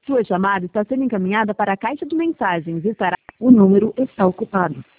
Sua chamada está sendo encaminhada para a caixa de mensagens e estará... O número está ocupado.